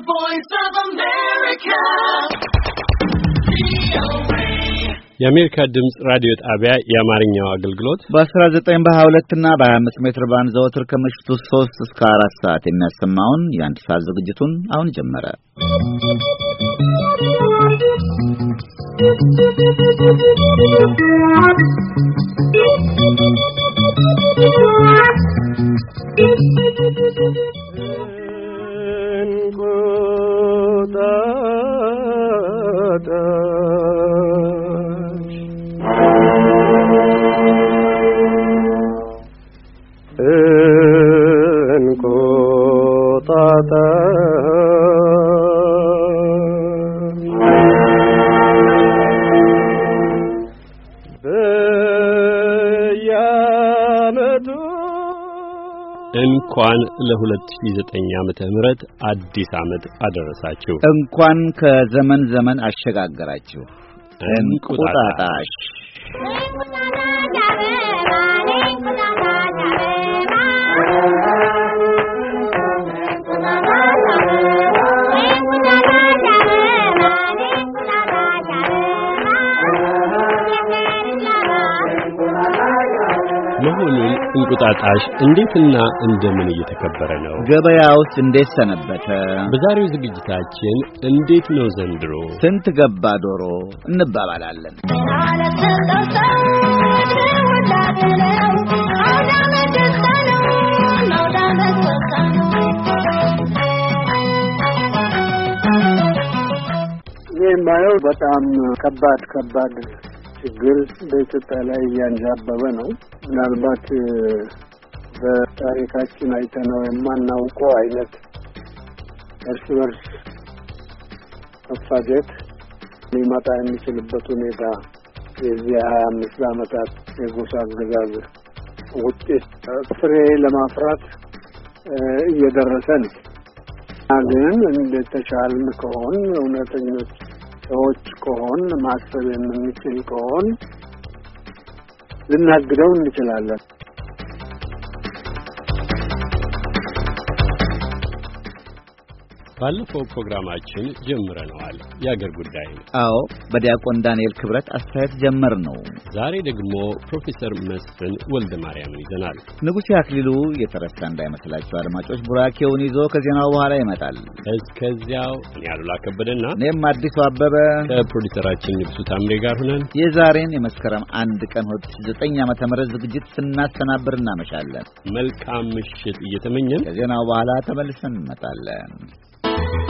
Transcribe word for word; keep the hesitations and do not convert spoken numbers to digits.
voice of America. የአሜሪካ ድምጽ ራዲዮ ጣቢያ የአማርኛው አገልግሎት በ19 በ22 እና በ25 ሜትር ባንድ ዘወትር ከምሽቱ ሶስት እስከ አራት ሰዓት የሚያሰማውን የአንድ ሰዓት ዝግጅቱን አሁን ጀመረ። እንኳን ለ2009 ዓመተ ምህረት አዲስ ዓመት አደረሳችሁ። እንኳን ከዘመን ዘመን አሸጋገራችሁ። እንቁጣጣሽ መሆኑን እንቁጣጣሽ እንዴትና እንደምን እየተከበረ ነው? ገበያውስ እንዴት ሰነበተ? በዛሬው ዝግጅታችን እንዴት ነው ዘንድሮ ስንት ገባ ዶሮ እንባባላለን። የማየው በጣም ከባድ ከባድ ችግር በኢትዮጵያ ላይ እያንዣበበ ነው። ምናልባት በታሪካችን አይተነው የማናውቀው አይነት እርስ በርስ መፋጀት ሊመጣ የሚችልበት ሁኔታ የዚህ ሀያ አምስት ዓመታት የጎሳ አገዛዝ ውጤት ፍሬ ለማፍራት እየደረሰ ነው። ግን እንደተቻልን ከሆን እውነተኞች ሰዎች ከሆን ማሰብ የምንችል ከሆን ልናግደው እንችላለን። ባለፈው ፕሮግራማችን ጀምረናል የአገር ጉዳይ። አዎ በዲያቆን ዳንኤል ክብረት አስተያየት ጀመር ነው። ዛሬ ደግሞ ፕሮፌሰር መስፍን ወልደ ማርያምን ይዘናል። ንጉሴ አክሊሉ የተረሳ እንዳይመስላችሁ አድማጮች ቡራኬውን ይዞ ከዜናው በኋላ ይመጣል። እስከዚያው እኔ አሉላ ከበደና እኔም አዲሱ አበበ ከፕሮዲውሰራችን ንጉሱ ታምሬ ጋር ሆነን የዛሬን የመስከረም አንድ ቀን ሁለት ሺህ ዘጠኝ ዓመተ ምህረት ዝግጅት ስናስተናብር እናመሻለን። መልካም ምሽት እየተመኘን ከዜናው በኋላ ተመልሰን እንመጣለን።